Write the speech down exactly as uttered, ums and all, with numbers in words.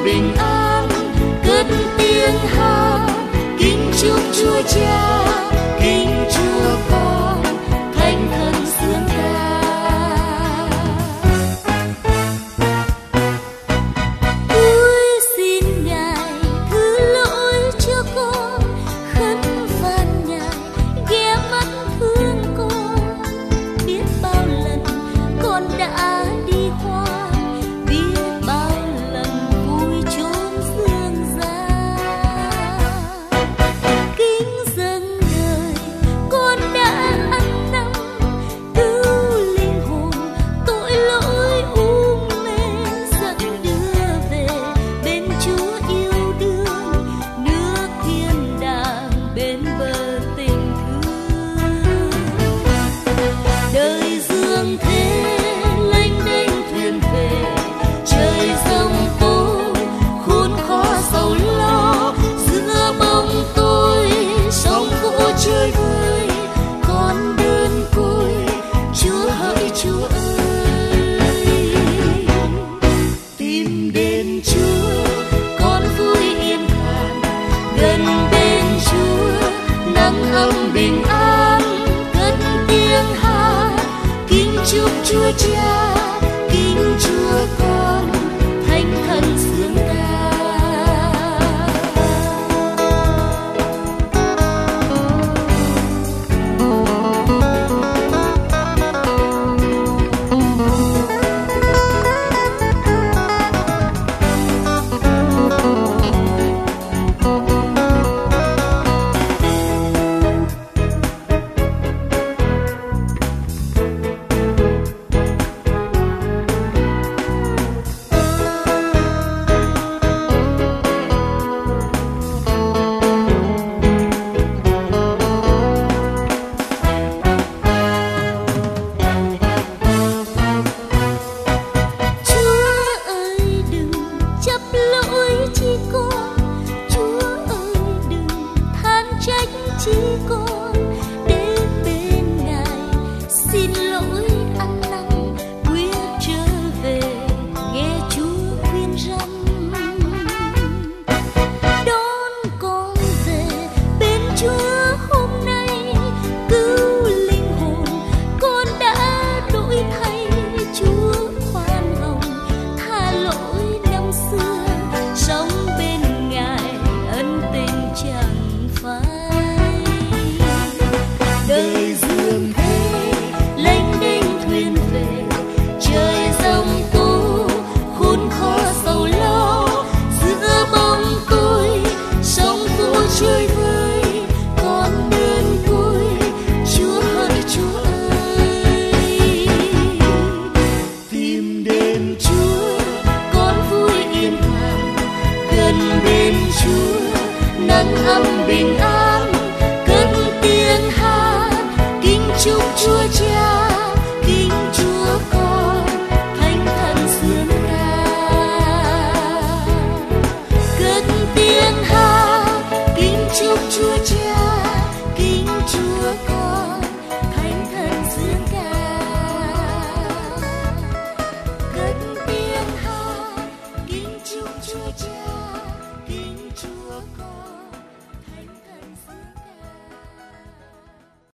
bình an, cất tiếng hát kính chúc Chúa Cha, kính Chúa Con, thánh thần xướng ca. Tôi xin Ngài thứ lỗi cho con, khấn phạt Ngài ghé mắt thương con. Biết bao lần con đã đi qua, biết bao lần vui chốn dương gian. Kính dâng đời con đã ăn năn, cứu linh hồn tội lỗi u mê, dẫn đưa về bên Chúa yêu đương, nước thiên đàng bên bờ tình thương. Đời dương thế lênh đênh thuyền về, trời giông tố khốn khó sầu lo, giữa bóng tối sóng vỗ chơi vơi, con đơn côi Chúa hỡi Chúa ơi. Tìm đến Chúa con vui yên thản, gần bên Chúa nắng ấm bình an, cất tiếng hát kính chúc Chúa Cha, kính Chúa Con, thánh thần xướng ca. Chỉ con đến bên Ngài, xin lỗi ăn năn, quyết trở về nghe Chúa khuyên răn. Đón con về bên Chúa hôm nay, cứu linh hồn con đã đổi thay. Chúa khoan hồng tha lỗi năm xưa, sống bên Ngài ân tình chẳng phai. Đời dương thế lênh đênh thuyền về, trời giông tố khốn khó sầu lo, giữa bóng tối sóng vỗ chơi vơi, con đơn côi Chúa hỡi Chúa ơi. Tìm đến Chúa con vui yên thản, gần bên Chúa nắng ấm bình an, cất tiếng hát kính chúc Chúa Cha,